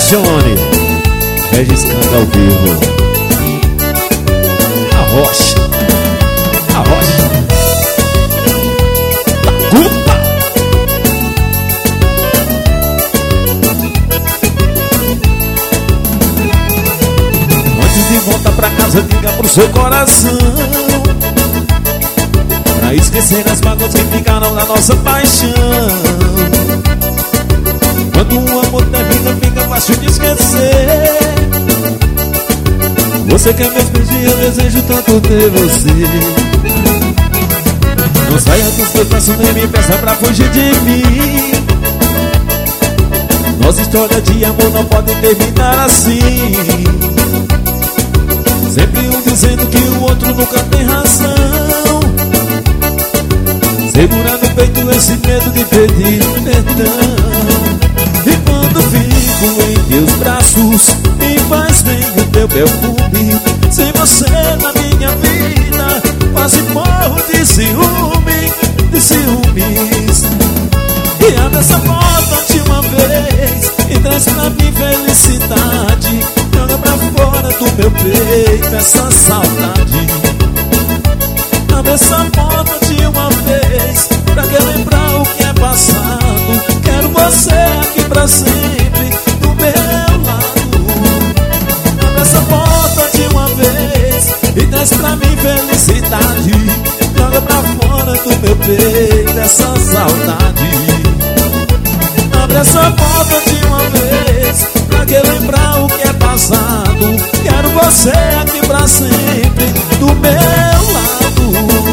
Apaixone. Regis canta ao vivo. A Rocha. A Rocha. Tacupa. Antes de voltar pra casa, diga pro seu coração, pra esquecer as mágoas que ficaram na nossa paixão. Quando o amor termina, fica fácil de esquecer. Você quer meus beijos, eu desejo tanto ter você. Não saia dos meus braços, nem me peça pra fugir de mim. Nossa história de amor não pode terminar assim. Sempre um dizendo que o outro nunca tem razão. Segura no peito esse medo de pedir perdão. E quando fico em teus braços, me faz bem o teu perfume. Sem você na minha vida, quase morro de ciúme, de ciúmes. E abre essa porta de uma vez e traz pra mim felicidade. Joga pra fora do meu peito essa saudade. Abre essa porta de uma vez pra que lembrar o que é passado. Quero você aqui pra sempre do meu lado. Abre essa porta de uma vez e traz pra mim felicidade. Joga pra fora do meu peito essa saudade. Abre essa porta de uma vez pra que lembrar o que é passado. Quero você aqui pra sempre do meu lado.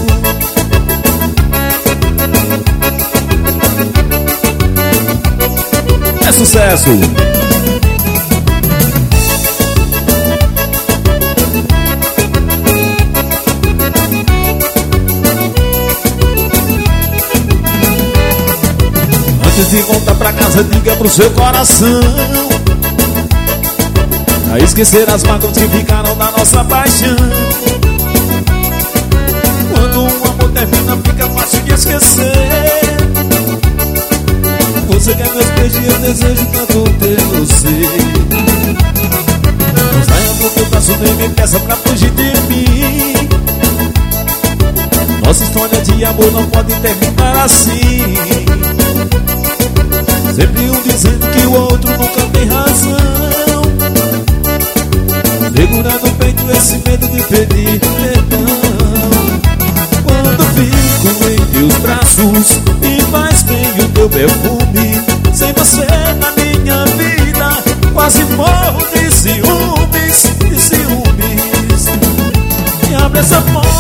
É sucesso! Antes de voltar pra casa, diga pro seu coração, pra esquecer as mágoas que ficaram da nossa paixão. Quando um amor termina, fica fácil de esquecer. Você quer meus beijos, eu desejo tanto ter você. Não saia do meu braço, nem me peça pra fugir de mim. Nossa história de amor não pode terminar assim. Sempre um dizendo que o outro nunca tem razão. Segura no peito esse medo de pedir perdão. Quando fico em teus braços, me faz bem o teu perfume. Sem você na minha vida, quase morro de ciúmes, de ciúmes. E abre essa porta